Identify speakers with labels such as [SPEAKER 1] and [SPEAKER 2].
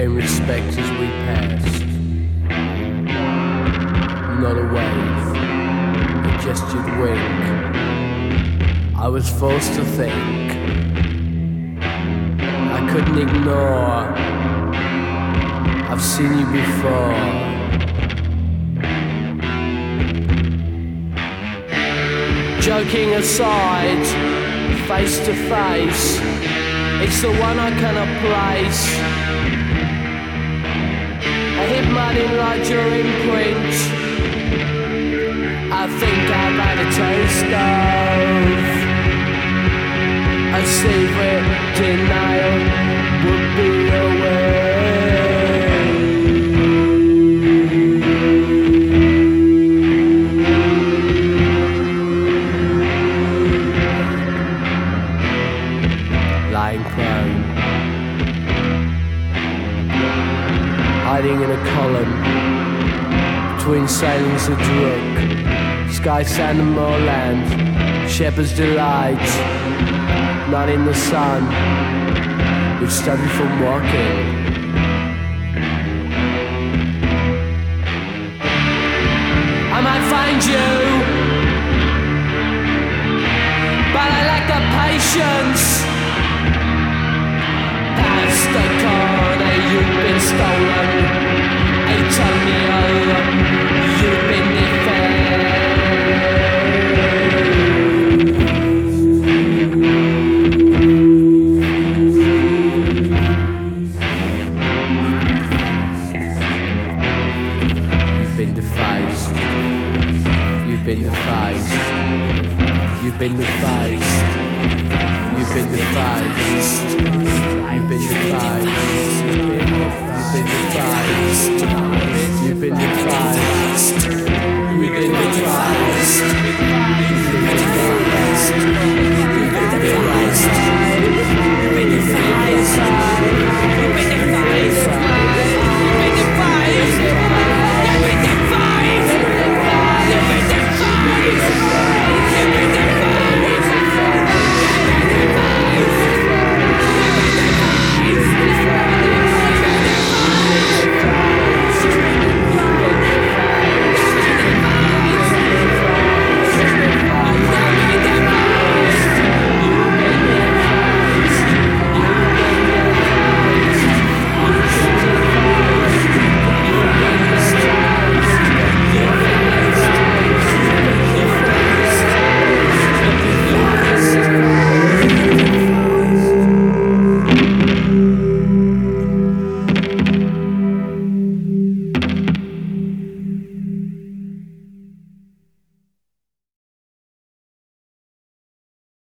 [SPEAKER 1] gain respect as we passed. Not a wave, a gestured wink. I was forced to think. I couldn't ignore. I've seen you before. Joking aside, face to face, it's the one I cannot place. I hit mud in like your imprint. I think I've had a taste of a secret denial would be a way. Lying prone, hiding in a column between sailings of drunk, sky, sand and moorland, shepherd's delight, not in the sun, which stopped me from walking. I might find you, but I lack the patience. Past the corner, you've been stolen. Antonio, you've been defaced. You've been defaced. You've been defaced. You've been defaced. You've been defaced. You've been defaced. You've been defaced.